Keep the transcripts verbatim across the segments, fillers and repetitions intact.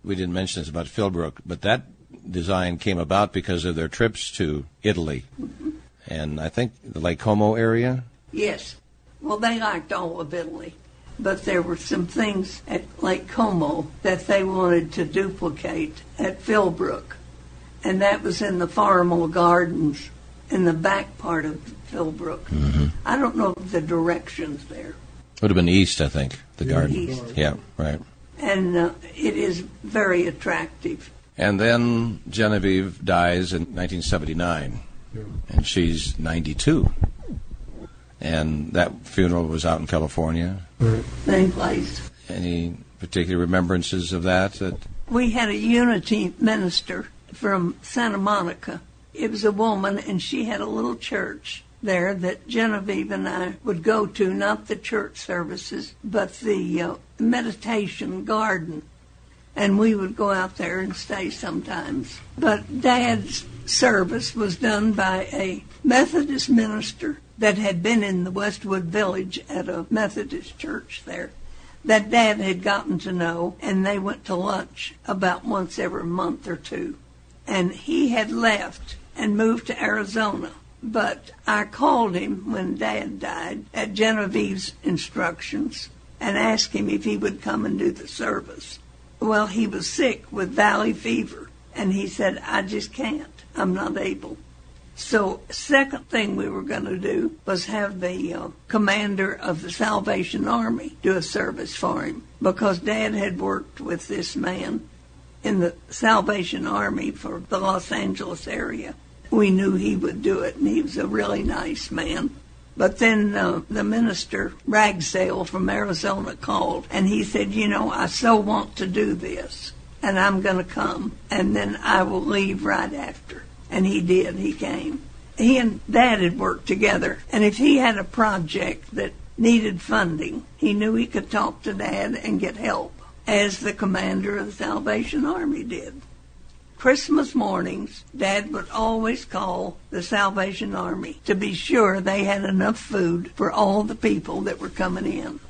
we didn't mention this about Philbrook, but that design came about because of their trips to Italy. Mm-hmm. And I think the Lake Como area? Yes. Well, they liked all of Italy. But there were some things at Lake Como that they wanted to duplicate at Philbrook. And that was in the Farmall Gardens in the back part of Philbrook. Mm-hmm. I don't know the directions there. Would have been east, I think, the yeah, garden. East. Yeah, right. And uh, it is very attractive. And then Genevieve dies in nineteen seventy-nine, yeah. And she's ninety-two. And that funeral was out in California. Right. Same place. Any particular remembrances of that? that? We had a Unity minister from Santa Monica. It was a woman, and she had a little church there that Genevieve and I would go to, not the church services, but the uh, meditation garden. And we would go out there and stay sometimes. But Dad's service was done by a Methodist minister that had been in the Westwood Village at a Methodist church there that Dad had gotten to know, and they went to lunch about once every month or two. And he had left and moved to Arizona. But I called him when Dad died at Genevieve's instructions and asked him if he would come and do the service. Well, he was sick with valley fever, and he said, I just can't. I'm not able. So second thing we were going to do was have the uh, commander of the Salvation Army do a service for him, because Dad had worked with this man in the Salvation Army for the Los Angeles area. We knew he would do it, and he was a really nice man. But then uh, the minister, Ragsdale from Arizona, called, and he said, you know, I so want to do this, and I'm going to come, and then I will leave right after. And he did. He came. He and Dad had worked together, and if he had a project that needed funding, he knew he could talk to Dad and get help, as the commander of the Salvation Army did. Christmas mornings, Dad would always call the Salvation Army to be sure they had enough food for all the people that were coming in.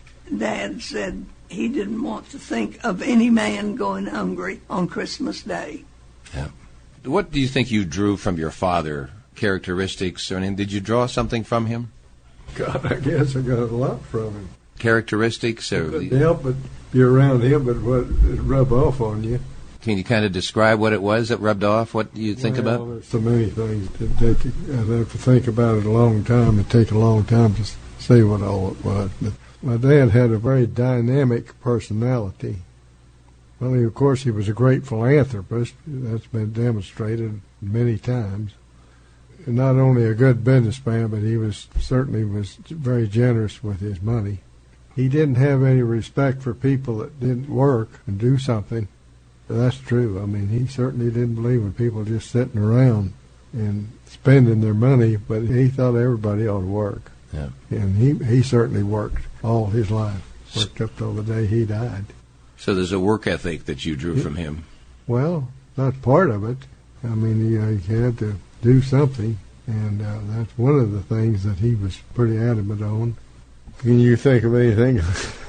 Dad said he didn't want to think of any man going hungry on Christmas Day. Yeah. What do you think you drew from your father? Characteristics or anything? Did you draw something from him? God, I guess I got a lot from him. Characteristics? Or I couldn't help but be around him, but what it rub off on you. Can you kind of describe what it was that rubbed off? What do you think well, about? There's so many things. That take, I'd have to think about it a long time. It'd take a long time to say what all it was. But my dad had a very dynamic personality. Well, he, of course, he was a great philanthropist. That's been demonstrated many times. And not only a good businessman, but he was certainly was very generous with his money. He didn't have any respect for people that didn't work and do something. That's true. I mean, he certainly didn't believe in people just sitting around and spending their money, but he thought everybody ought to work. Yeah. And he, he certainly worked all his life, worked up till the day he died. So there's a work ethic that you drew from him. Well, that's part of it. I mean, you know, he had to do something, and uh, that's one of the things that he was pretty adamant on. Can you think of anything?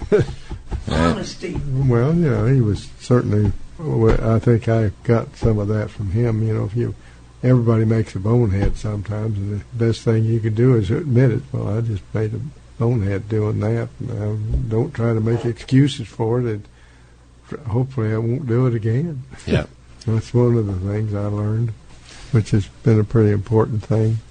Honesty. Well, you know, he was certainly, I think I got some of that from him. You know, if you, everybody makes a bonehead sometimes, and the best thing you can do is admit it. Well, I just made a bonehead doing that. Now, don't try to make excuses for it. And hopefully I won't do it again. Yeah. That's one of the things I learned, which has been a pretty important thing.